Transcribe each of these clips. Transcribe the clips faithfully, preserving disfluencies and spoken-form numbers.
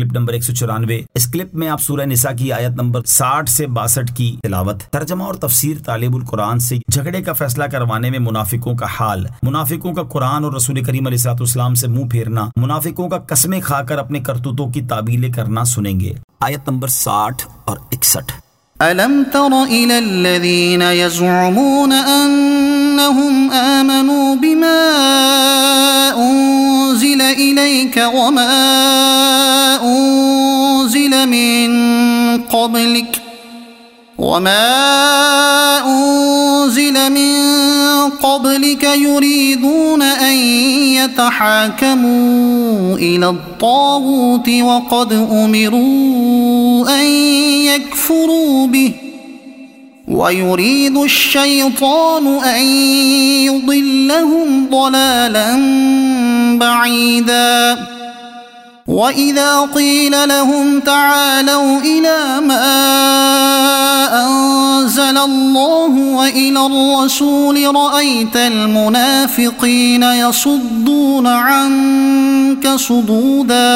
Clip number ایک سو چورانوے۔ اس clip میں آپ سورہ نساء کی آیت نمبر ساٹھ سے باسٹھ کی تلاوت، ترجمہ اور تفسیر طالب القرآن سے جھگڑے کا فیصلہ کروانے میں منافقوں کا حال، منافقوں کا قرآن اور رسول کریم علیہ الصلوۃ والسلام سے منہ پھیرنا، منافقوں کا قسمیں کھا کر اپنے کرتوتوں کی تعبیلیں کرنا سنیں گے۔ آیت نمبر ساٹھ اور اکسٹھ۔ أَلَمْ تَرَ إِلَى الَّذِينَ يَزْعُمُونَ أَنَّهُمْ آمَنُوا بِمَا أُنزِلَ إِلَيْكَ وَمَا أُنزِلَ مِن قَبْلِكَ وَمَا أُنزِلَ مِن قَبْلِكَ يُرِيدُونَ أَن يَتَحَاكَمُوا إِلَى الطَّاغُوتِ وَقَدْ أُمِرُوا أَن يَكْفُرُوا بِهِ وَيُرِيدُ الشَّيْطَانُ أَن يُضِلَّهُمْ ضَلَالًا بَعِيدًا وَإِذَا قِيلَ لَهُمْ تَعَالَوْا إِلَى مَا أَنزَلَ اللَّهُ وَإِلَى الرَّسُولِ رَأَيْتَ الْمُنَافِقِينَ يَصُدُّونَ عَنكَ صُدُودًا۔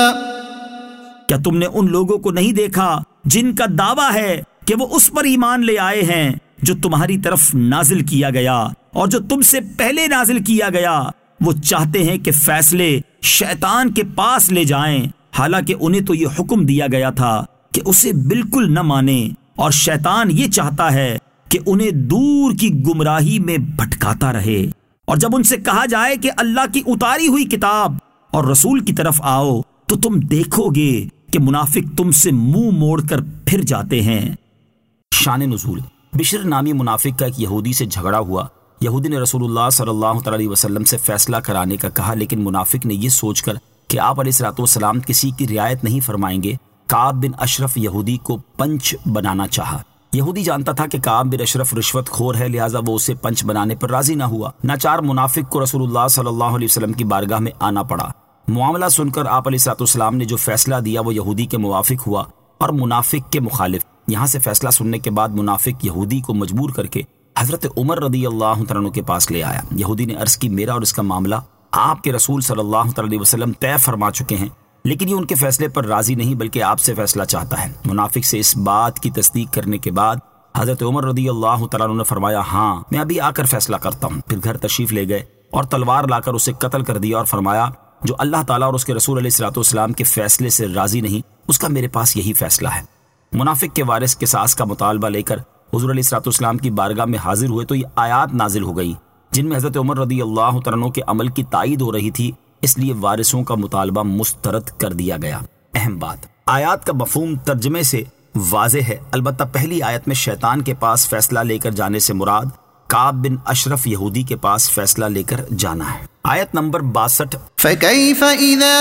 کیا تم نے ان لوگوں کو نہیں دیکھا جن کا دعویٰ ہے کہ وہ اس پر ایمان لے آئے ہیں جو تمہاری طرف نازل کیا گیا اور جو تم سے پہلے نازل کیا گیا؟ وہ چاہتے ہیں کہ فیصلے شیطان کے پاس لے جائیں، حالانکہ انہیں تو یہ حکم دیا گیا تھا کہ اسے بالکل نہ مانیں، اور شیطان یہ چاہتا ہے کہ انہیں دور کی گمراہی میں بھٹکاتا رہے۔ اور جب ان سے کہا جائے کہ اللہ کی اتاری ہوئی کتاب اور رسول کی طرف آؤ تو تم دیکھو گے کہ منافق تم سے منہ موڑ کر پھر جاتے ہیں۔ شان نزول۔ بشر نامی منافق کا ایک یہودی سے جھگڑا ہوا۔ یہودی نے رسول اللہ صلی اللہ علیہ وسلم سے فیصلہ کرانے کا کہا، لیکن منافق نے یہ سوچ کر کہ آپ علیہ الصلوۃ والسلام کسی کی رعایت نہیں فرمائیں گے، کعب بن اشرف یہودی کو پنچ بنانا چاہا۔ یہودی جانتا تھا کہ کعب بن اشرف رشوت خور ہے، لہٰذا وہ اسے پنچ بنانے پر راضی نہ ہوا۔ ناچار منافق کو رسول اللہ صلی اللہ علیہ وسلم کی بارگاہ میں آنا پڑا۔ معاملہ سن کر آپ علیہ الصلوۃ والسلام نے جو فیصلہ دیا وہ یہودی کے موافق ہوا اور منافق کے مخالف۔ یہاں سے فیصلہ سننے کے بعد منافق یہودی کو مجبور کر کے حضرت عمر رضی اللہ تعالیٰ عنہ کے پاس لے آیا۔ یہودی نے عرض کی میرا اور اس کا معاملہ آپ کے رسول صلی اللہ علیہ وسلم طے فرما چکے ہیں، لیکن یہ ان کے فیصلے پر راضی نہیں بلکہ آپ سے فیصلہ چاہتا ہے۔ منافق سے اس بات کی تصدیق کرنے کے بعد حضرت عمر رضی اللہ تعالیٰ عنہ نے فرمایا ہاں میں ابھی آ کر فیصلہ کرتا ہوں۔ پھر گھر تشریف لے گئے اور تلوار لا کر اسے قتل کر دیا اور فرمایا جو اللہ تعالیٰ اور اس کے رسول علیہ الصلوۃ والسلام کے فیصلے سے راضی نہیں اس کا میرے پاس یہی فیصلہ ہے۔ منافق کے وارث قصاص کا مطالبہ لے کر حضور علیہ الصلوۃ والسلام کی بارگاہ میں حاضر ہوئے تو یہ آیات نازل ہو گئی جن میں حضرت عمر رضی اللہ تعالیٰ عنہ کے عمل کی تائید ہو رہی تھی، اس لیے وارثوں کا مطالبہ مسترد کر دیا گیا۔ اہم بات، آیات کا مفہوم ترجمے سے واضح ہے، البتہ پہلی آیت میں شیطان کے پاس فیصلہ لے کر جانے سے مراد کعب بن اشرف یہودی کے پاس فیصلہ لے کر جانا ہے۔ آیت نمبر باسٹھ۔ فَكَيْفَ إِذَا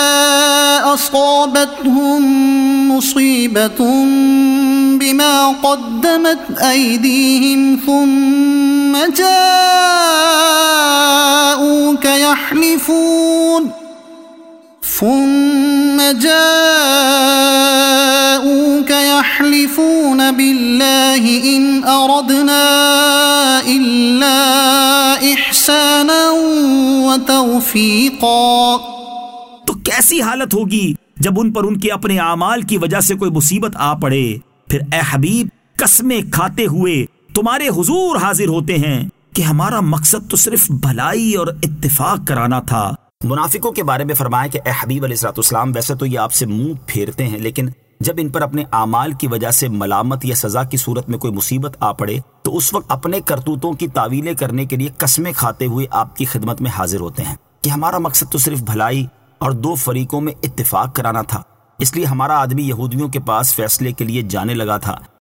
أَصَابَتْهُم مُّصِيبَةٌ بِمَا قَدَّمَتْ أَيْدِيهِمْ ثُمَّ جَاءُوكَ يَحْلِفُونَ ثُمَّ جَاءُوكَ يَحْلِفُونَ بِاللَّهِ إِنْ أَرَدْنَا إِلَّا إِحْسَانًا وَتَوْفِيقًا۔ تو کیسی حالت ہوگی جب ان پر ان کے اپنے اعمال کی وجہ سے کوئی مصیبت آ پڑے، پھر اے حبیب قسمیں کھاتے ہوئے تمہارے حضور حاضر ہوتے ہیں کہ ہمارا مقصد تو صرف بھلائی اور اتفاق کرانا تھا۔ منافقوں کے بارے میں فرمایا کہ اے حبیب علیہ الصلوۃ والسلام ویسے تو یہ آپ سے منہ پھیرتے ہیں، لیکن جب ان پر اپنے اعمال کی وجہ سے ملامت یا سزا کی صورت میں کوئی مصیبت آ پڑے تو اس وقت اپنے کرتوتوں کی تعویلیں کرنے کے لیے قسمیں کھاتے ہوئے آپ کی خدمت میں حاضر ہوتے ہیں کہ ہمارا مقصد تو صرف بھلائی اور دو فریقوں میں اتفاق کرانا تھا، اس لیے ہمارا آدمی یہودیوں کے پاس فیصلے کے لیے جانے لگا تھا،